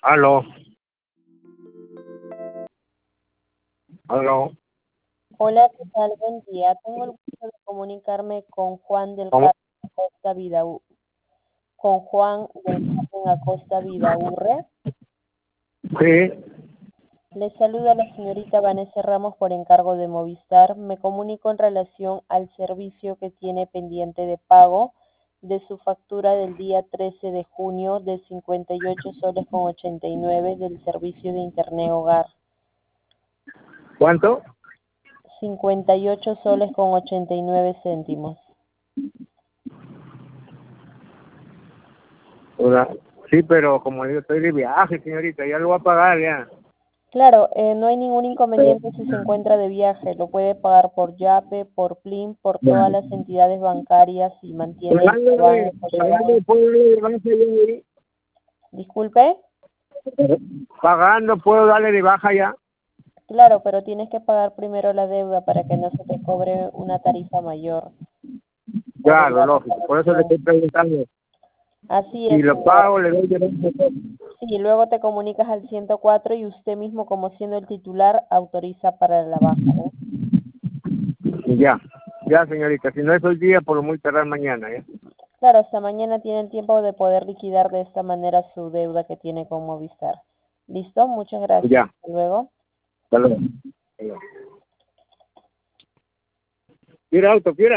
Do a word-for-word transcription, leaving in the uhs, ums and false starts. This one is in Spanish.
Aló. Aló. Hola, ¿qué tal? Buen día. Tengo el gusto de comunicarme con Juan del ¿Cómo? Carmen Acosta Vidaú, con Juan del Carmen Acosta Vidaurre. Sí. Le saluda la señorita Vanessa Ramos por encargo de Movistar. Me comunico en relación al servicio que tiene pendiente de pago de su factura del día trece de junio de cincuenta y ocho soles con ochenta y nueve del servicio de Internet Hogar. ¿Cuánto? cincuenta y ocho soles con ochenta y nueve céntimos. Hola. Sí, pero como yo estoy de viaje, señorita, ya lo voy a pagar ya. Claro, eh, no hay ningún inconveniente si se encuentra de viaje. Lo puede pagar por Yape, por Plin, por todas las entidades bancarias y mantiene Pagándole, Interbank, pagando, Scotiabank. puedo darle de baja ya ahí. Disculpe. Pagando, puedo darle de baja ya. Claro, pero tienes que pagar primero la deuda para que no se te cobre una tarifa mayor por Claro, la lógico. Por eso le estoy reparación. preguntando. Así Si es, lo señor. pago, le doy de baja. Sí, luego te comunicas al ciento cuatro y usted mismo, como siendo el titular, autoriza para la baja, ¿no? Ya. Ya, señorita. Si no es hoy día, por lo muy tardar mañana, ¿ya? Claro, hasta mañana tiene el tiempo de poder liquidar de esta manera su deuda que tiene con Movistar. ¿Listo? Muchas gracias. Ya. Hasta luego. Hasta luego. Hasta luego. ¿Quiere auto? ¿Quiere?